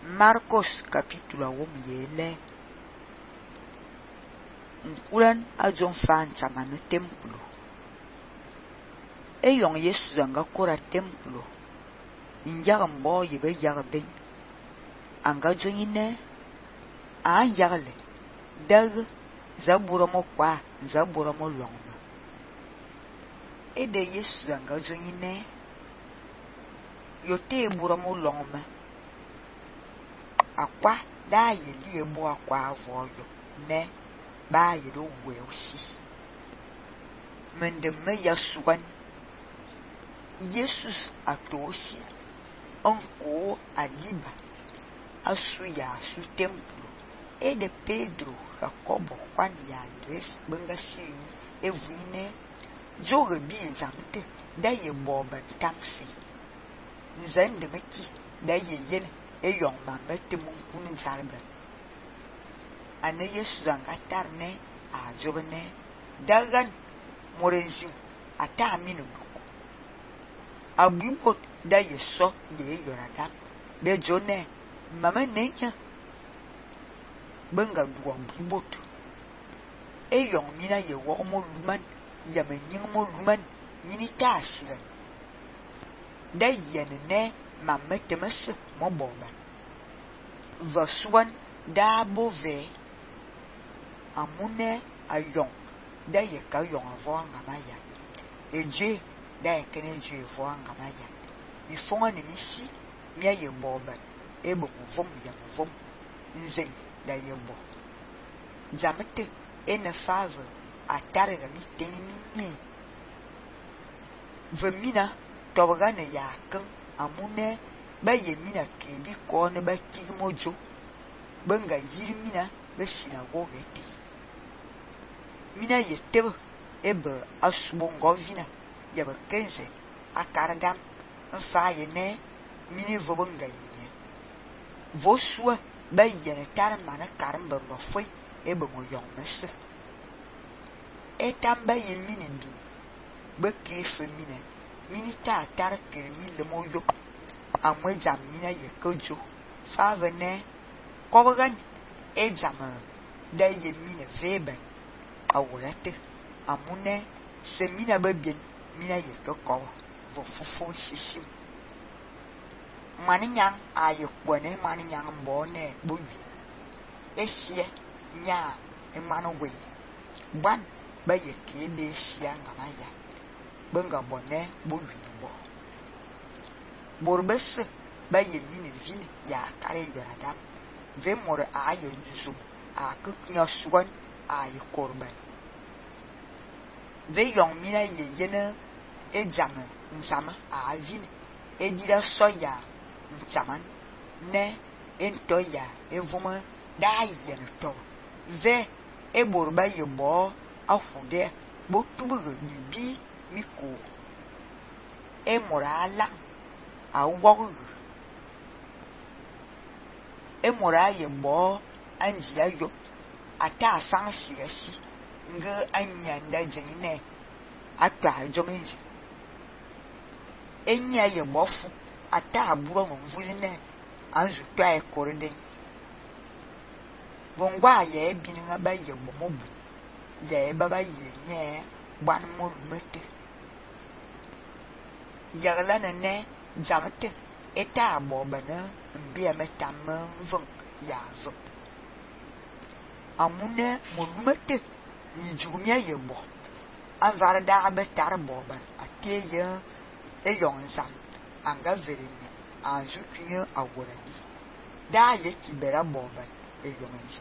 Marcos capitula yele nkulan ajon fancha man templo eyong Yesu zanga kora templo njagam bo yibe jagbe anga jonine a jagle dag zaburo mo kwa zaburo mo longma ede Yesu zanga jonine yote buro mo longma akwa da yeli ebo akwa avoyo ne ba yido weusi mende me yasuwan Jesus atosi onko aliba asu ya su templo ede Pedro Jacobo Juan ya Andres bengasiri evine joge bi zamte da ye boban tamsi zende meki da ye yele eyong mambete mun kun zarbe ane Yesu zanga tarne a jobne dagan morenzi ata aminu buku abibot da yeso ye yorada be jone mama nenya benga duwa bibot eyong mina ye wo mo luman ya menyin mo luman mini tasira da yenene mamete mes mo boba vasuan da bove amune ayong da ye ka yong avanga maya eje da ye kene je avanga maya mi fonga ni misi mi ye boba ebo vom ya vom nze da ye bo jamete ene fave atare ga mi teni mi vemina tobagane ya kan amune ba ye mina ke bi ko ne ba tigmojo benga yirmina be sinagoge te mina yetebe ebe asubongo vina yaba kenze akaragam mfa yene mini vobonga yine vosua ba yene tar mana karamba lo foi ebe mo yong messe etamba yemini bi be ke femina mini ta tar kermi le mo yo amwe jam mina ye kojo fa vene kobagan examen da yemine veben awurate amune se mina babien mina ye ko vo fofo sisi maninyang ayo kwone maninyang mbone boyi esie nya emanu ban ba ye ke de sia ngamaya benga bone boyi bo borbes ba ye mine vini ya kare yorada ve mor ayo jusu a kunya suwan ayo korban ve yong mina ye yene examen nsama a vini edira soya nsaman ne entoya evuma da yene to ve eborba ye bo afude bo tubu bibi miko e morala a wogu e moraye bo anjia yo ata san sirasi nga anyanda jenine atwa jomenzi enya ye bofu ata aburo mvuzine anzu twa e korede vongwa ye bininga ba ye bomobu ye baba ye nye ban mo mete yagala ne jamate eta bobana mbia metam vong ya zo amune molumete ni jugumia ye bo anvara da betar boba ateye e yonza anga verene anju kinye aworani da ye kibera boba e yonza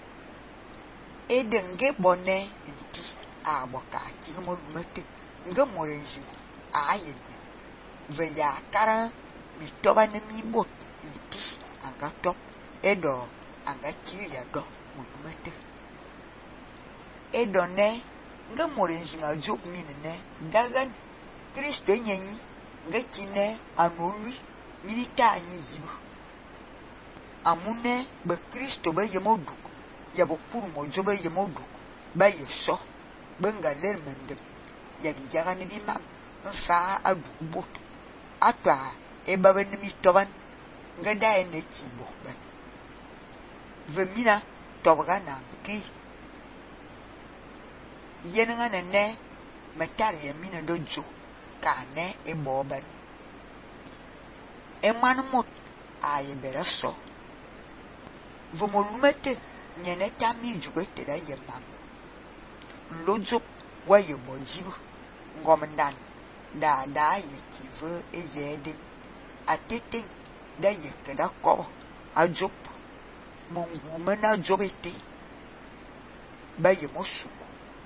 e denge bonne nti aboka ki molumete nga morenji aye veya kara mi toba ne mi bot nti anga top edo anga kiriya do mulumete edo ne nga morenji nga job minene dagan Kristo nyenyi nga kine anoli milita anyi yibu amune be Kristo be yemoduk ya bokuru mojo be yemoduk ba yeso benga lermende ya bijaga ne bi mam mfa adu bot atwa e baba ne mi toban nga da ene tibo ba vemina tobga na ki yenga ne metari yemina dojo ka ne e boban e manmut aye beraso vomolumete nyene tami jugete da yeman lojo wa yebojibu ngomndan da ye kive e yede atete da ye kada ko ajop mongu mena jobete ba ye mosuku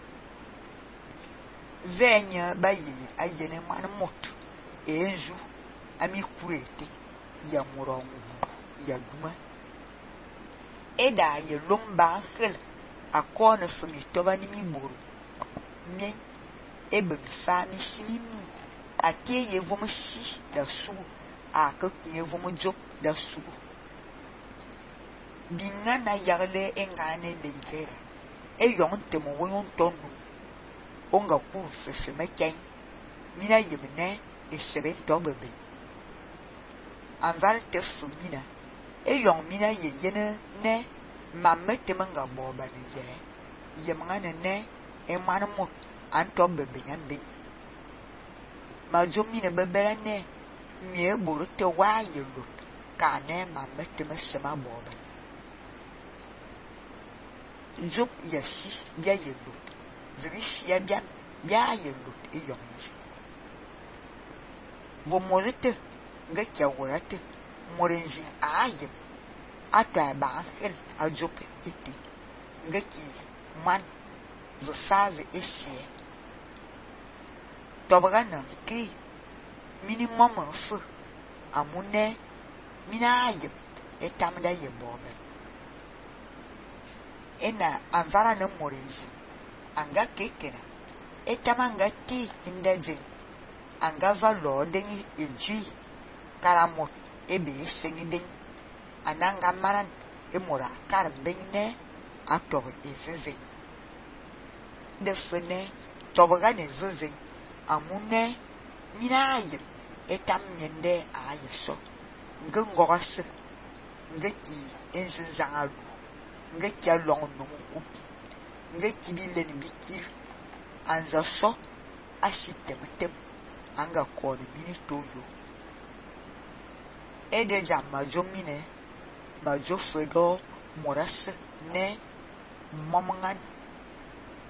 venya ba ye ayene manmut enju ami kurete ya murongu ya duma eda ye lomba khel akona fumi toba ni mi boru men ebe fa mi simimi ate ye vomo si da su aka kunye vomo jop da su binga na yagle engane leikera e yonte mo won tonu onga ku fefe meken mina yemne e sebe tobebe anval te fumina e yong mina ye yene ne mamete manga boba ne ye yemngane ne e manmo anto bebe nyambe ma jomine bebere ne mie buru te wa yelo ka ne mamete mesema boba jop yasi bia yelo zrish ya bia yelo e yong vo morete nga kyawurate morenji aye ata ba hel ajope ite nga ki man zo save esie tobagana ki minimum fu amune minaye etamda ye bobe ena anvara na morenji anga kekena etamanga ti indaje anga valo dengi eji karamot ebe sengiden ananga maran emora karbengne atob eveve de fene tobaga ne veve amune minaye etam nyende ayeso ngongos ngeki enzangalu ngeki along no ngeki bilen bikir anzaso asitemtem anga kone minitoyo ede jamma jomine ma jofredo moras ne momangan